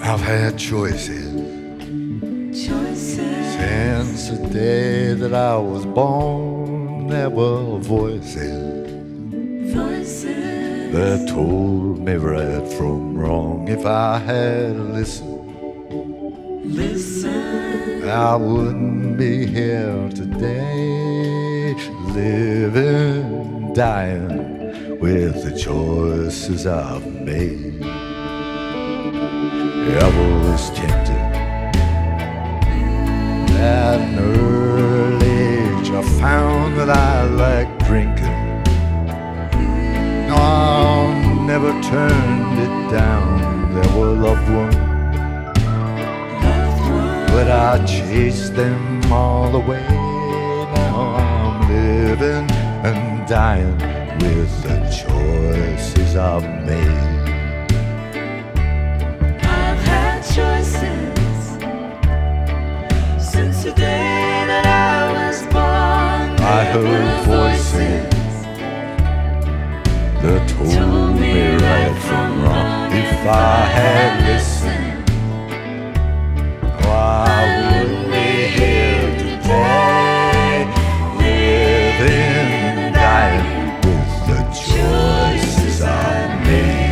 I've had choices since the day that I was born. There were voices that told me right from wrong. If I had listened, I wouldn't be here today, living, dying with the choices I've made. I was tempted at an early age. I found that I liked drinking. No, I never turned it down. There were loved ones, but I chased them all away. Now I'm living and dying with the choices I've made. I've had choices since the day that I was born. I heard voices that told me right from wrong. If I had listened, I wouldn't be here today, living and dying with the choices I made.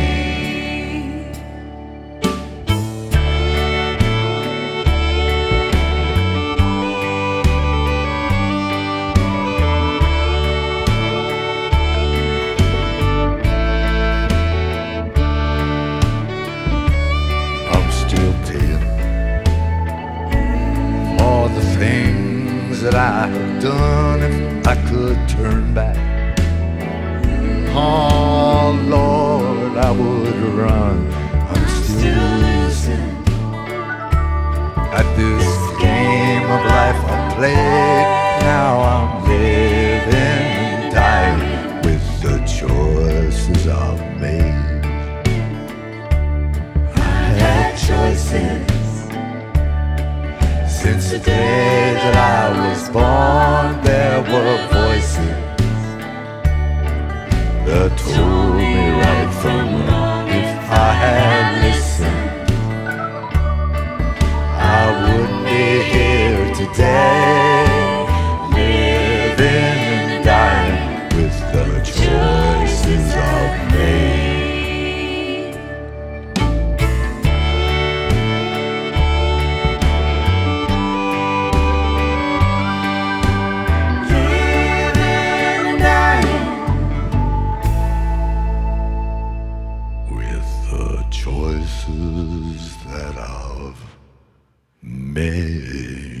I'm still paying for the things that I have done. If I could turn back, oh Lord, I would run. I'm still losing at this game of life I play. Now I'm living and dying with the choices I've made. I had choices since the day that I was born. There were voices that told me right from wrong. If I had listened, I wouldn't be here today, living and dying with the choices I've made. Living and dying With the choices that I've made.